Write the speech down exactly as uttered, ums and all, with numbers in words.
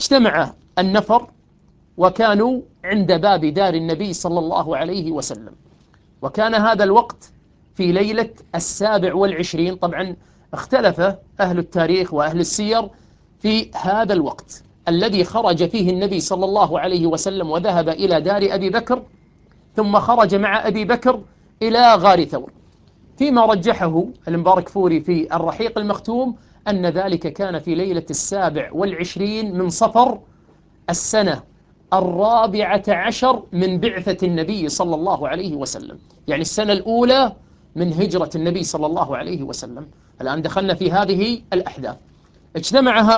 اجتمع النفر وكانوا عند باب دار النبي صلى الله عليه وسلم، وكان هذا الوقت في ليلة السابع والعشرين. طبعا اختلف أهل التاريخ وأهل السير في هذا الوقت الذي خرج فيه النبي صلى الله عليه وسلم وذهب إلى دار أبي بكر، ثم خرج مع أبي بكر إلى غار ثور. فيما رجحه المبارك فوري في الرحيق المختوم أن ذلك كان في ليلة السابع والعشرين من صفر السنة الرابعة عشر من بعثة النبي صلى الله عليه وسلم، يعني السنة الأولى من هجرة النبي صلى الله عليه وسلم. الآن دخلنا في هذه الأحداث. اجتمع